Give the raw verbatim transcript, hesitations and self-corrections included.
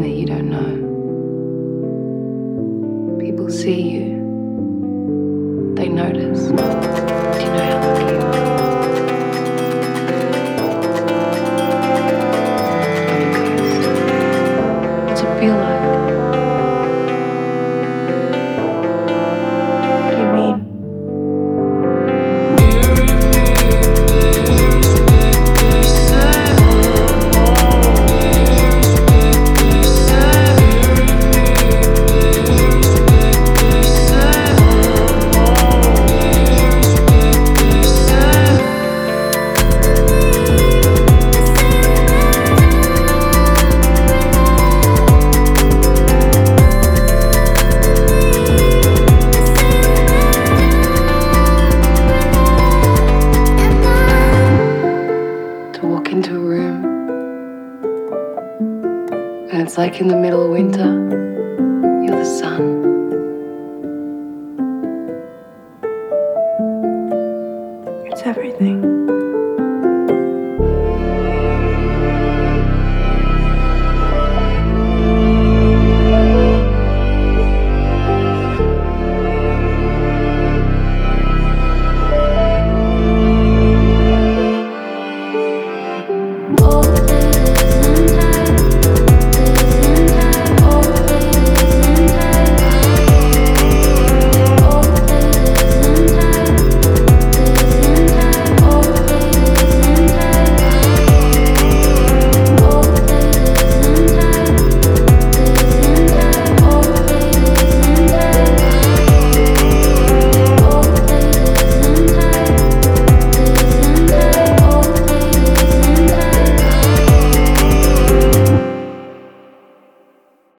that you don't know. People see you. They notice. Do you know how lucky you are? What's it feel like? What do you mean? Walk into a room and it's like in the middle of winter, you're the sun.